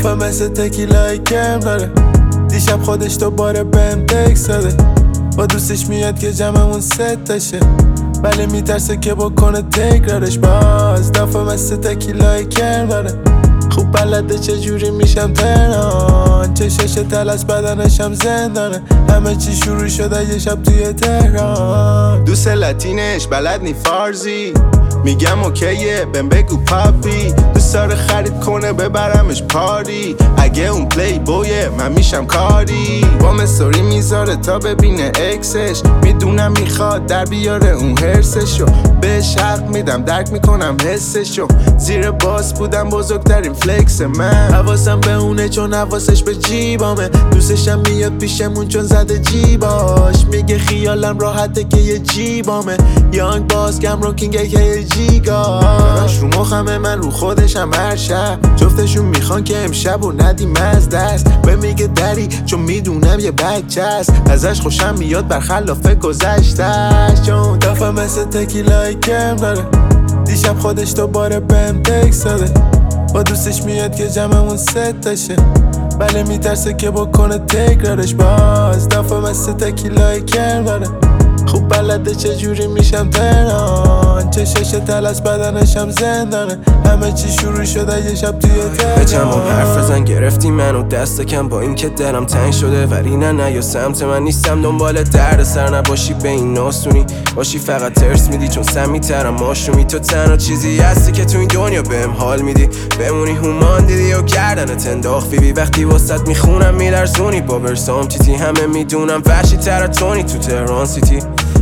دافه مثل تکیلای کم داره. دیشب خودش دوباره بهم تکس داده، با دوستش میاد که جمعمون ست تاشه، ولی میترسه که بکنه تکرارش. باز دافه مثل تکیلای کم داره، خوب بلده چجوری میشم تهران. چشش تلس بدنشم زندانه، همه چی شروع شده یه شب توی تهران. دوست لاتینش بلد نی فارزی، میگم اوکیه بهم بگو پاپی. دوست داره خرید کنه ببرمش پاری، اگه اون پلی بویه من میشم کاری. با استوری میذاره تا ببینه اکسش، میدونم میخواد در بیاره اون هرسشو. بهش حق میدم درک میکنم حسشو، زیر باس بودم بزرگترین فلکس من. حواسم به اونه چون حواسش به جیبامه، دوستشم میاد پیشمون چون زده جیباش. میگه خیالم راحته که یه جیبامه، یانگ باز گم رو کینگ که جیگا. کاراش رو مخمه من رو خودشم هر شب، جفتشون میخوان که امشب و ندیم از دست. به میگه دری چون میدونم یه بچه است، ازش خوشم میاد برخلاف گذشتش. چون دافه مثل تکیلای کم داره، دیشب خودش دوباره بهم تکس داده، با دوستش میاد که جمعمون ست تاشه، ولی میترسه که بکنه تکرارش. باز دافه مثل تکیلای کم داره، خوب بلده چجوری میشم تهران. چشش تلس بدنشم زندانه، همه چی شروع شده یه شب توی تهران. به جمعم حرف بزن گرفتی منو دست کم، با این که دلم تنگ شده ولی نه یا سمت من نیستم. دنبال درد سر نباشی به این ناسونی باشی، فقط ترس میدی چون سمی ترم آشومی. تو تنها چیزی هستی که تو این دنیا بهم حال میدی، بمونی هومان دیدی و گردنت انداخت فیبی. وقتی واسط میخونم میلرزونی با برسام تیتی، همه میدونم وحشی تر تونی تو تهران سیتی.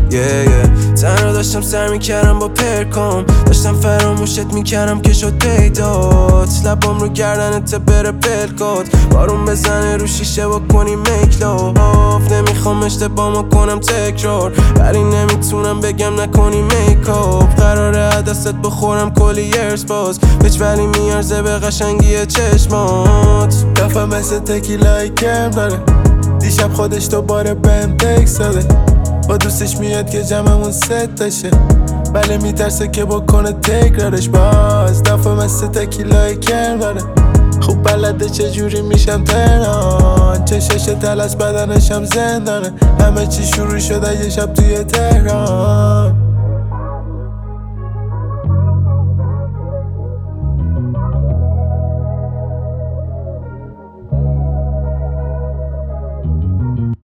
تنها داشتم سر میکردم با پرکام، داشتم فراموشت میکردم که شد پیدات. لبام رو گردنت بره پلکات، بارون بزنه رو شیشه و کنی میکلاف. نمیخوام اشتباهمو کنم تکرار، ولی نمیتونم بگم نکنی میکاپ. قراره دستت بخورم کلی یرس باز، بچ ولی میارزه به قشنگی چشمات. دافه مثل تکیلای کم داره، دیشب خودش دوباره بهم تکس داده، با دوستش میاد که جمعمون ست تاشه، ولی میترسه که بکنه تکرارش. باز دافه مثل تکیلای کم داره، خوب بلده چجوری میشم تهران. چشش تلس بدنشم زندانه، همه چی شروع شده یه شب توی تهران.